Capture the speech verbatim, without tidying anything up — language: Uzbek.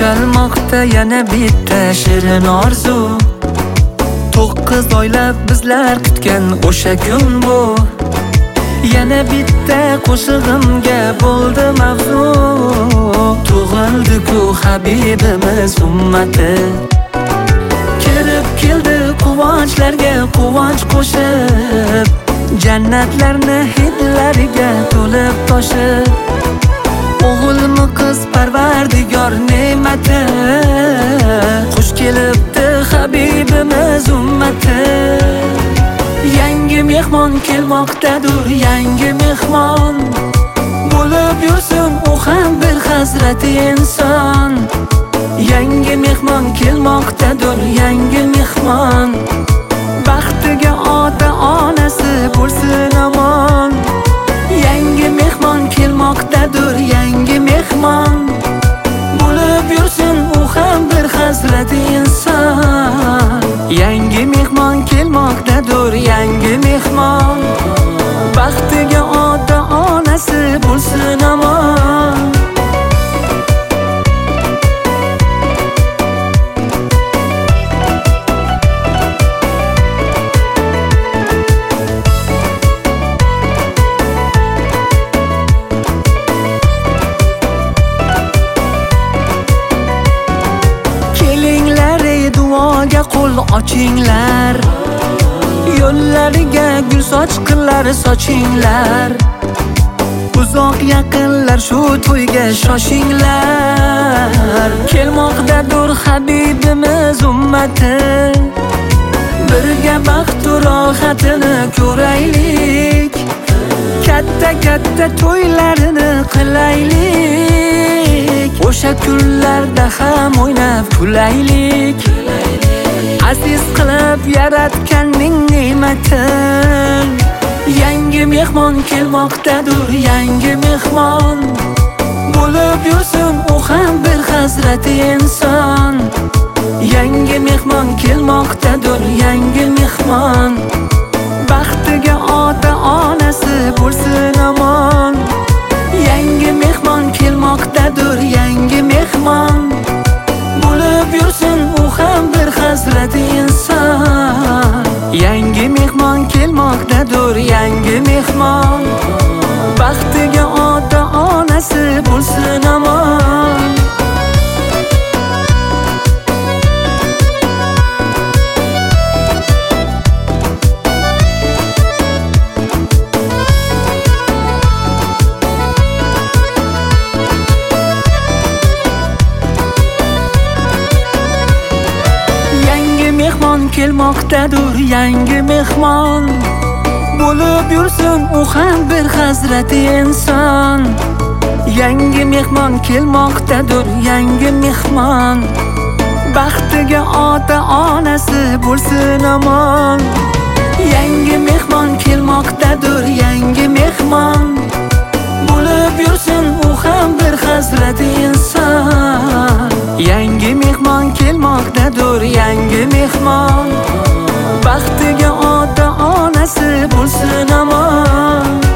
Ushalmoqda yana bitta shirin orzu. To'qqiz oylab bizlar kutgan o'sha kun bu. Yana bitta qo'shig'imga bo'ldi mavzu. Tug'ildi-ku Habibimiz ummati. Kirib keldi quvonchlarga quvonch qo'shib, jannatlarni hidlariga to'lib toshib. O'g'ilmi qiz Parvardigor ne'mati, xush kelibdi Habibimiz ummati. Yangi mehmon kelmoqdadir, yangi mehmon. Bo'lib yursin u ham bir hazrati inson. Yangi mehmon kelmoqdadir, yangi mehmon. Baxtiga ota onasi bo'lsin omon. Yangi mehmon kelmoqdadir, yangi mehmon. Bo'lib yursin u ham bir hazrati inson. Yangi mehmon kelmoqdadir, yangi mehmon. Baxtiga ota onasi bo'lsin omon. Qo'l ochinglar, yo'llariga gul sochqinlar sochinglar. Uzoq yaqinlar shu to'yga shoshinglar. Kelmoqdadir Habibimiz ummati. Birga baxt va rohatini ko'raylik. Katta-katta to'ylarini qilaylik. O'sha kunlarda ham o'ynab kulaylik. Aziz qilib yaratganning ne'matin. Yangi mehmon kelmoqdadir, yangi mehmon. Bo'lib yursin u ham bir hazrati inson. Yangi mehmon kelmoqdadir, yangi mehmon. Baxtiga ota onasi bo'lsin omon. Yangi mehmon kelmoqdadir, yangi mehmon. Bo'lib yursin u ham bir hazrati inson. Yangi mehmon kelmoqdadir, yangi mehmon. Baxtiga ota onasi bo'lsin omon. Kelmoqdadir, yangi mehmon. Bo'lib yursin u ham bir hazrati inson. Yangi mehmon kelmoqdadir, yangi mehmon. Baxtiga ota onasi bo'lsin omon. Yangi mehmon kelmoqdadir, yangi mehmon. Bo'lib yursin u ham bir hazrati inson. Yangi mehmon kelmoqdadir, yangi mehmon. Baxtiga ota onasi bo'lsin omon.